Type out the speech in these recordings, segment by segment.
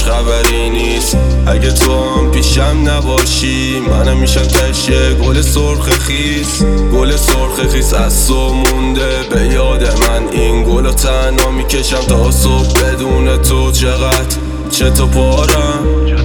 خبری نیست. اگه تو هم پیشم نباشی منم میشم تشه گل سرخ خیس. گل سرخ خیس از تو مونده به یاد من، این گلو تنها میکشم تا صبح بدون تو. چطور پارم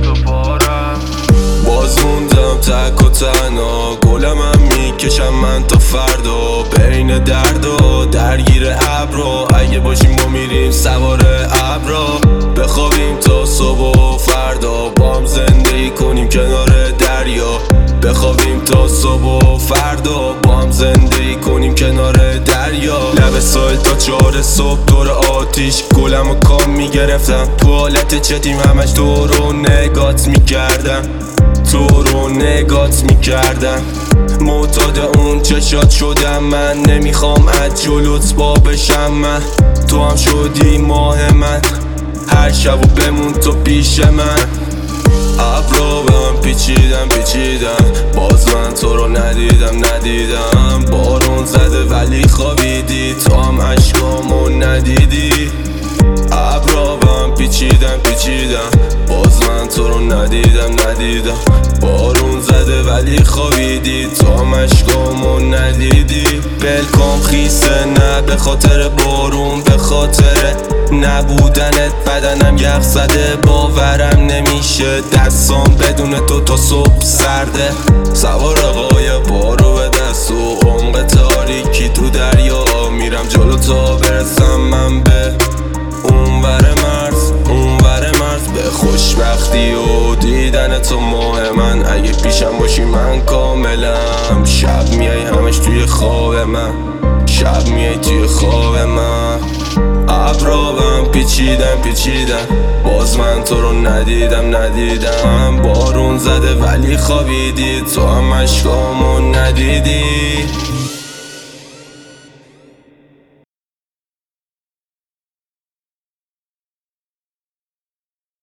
باز موندم تک و تنها، گلم هم میکشم من تا فردا. بین درد و درگیر ابرا، اگه باشیم با میریم سوار ابرا. بخوابیم تا صبح و فردا با هم زندگی کنیم کنار دریا. بخوابیم تا صبح و فردا با هم زندگی کنیم کنار دریا. لب سایل تا 4 صبح دور آتیش، گلم و کام میگرفتم تو حالت چتیم، همش تو رو نگات میکردم، تو رو نگات میکردم. معتاد اون چشات شدم من، نمیخوام از جلوت با بشم من. تو هم شدی ماه من، هر شب و بمون تو پیش من. ابرا به من پیچیدم باز من تو رو ندیدم. بارون زده ولی خوابیدی، تو هم عشقامو ندیدی. ابرا به من پیچیدم باز من تو رو ندیدم. بارون زده ولی خوابیدی، تو هم عشقامو ندیدی. بلکام خیسه نه به خاطر بارون، به خاطر نبودنت بدنم یخ زده. باورم نمیشه دستام بدون تو تا صبح سرده. سوار قایق بارو به دست و عمق تاریکی تو دریا میرم جلو تا برسم من به اونور مرز به خوشبختی و دیدن تو ماه من. اگه پیشم باشی من کاملم، شب میای همش توی خواب من، شب میای توی خواب من. ابرا به من پیچیدم باز من تو رو ندیدم. بارون زده ولی خوابیدی، تو هم عشقامو ندیدی.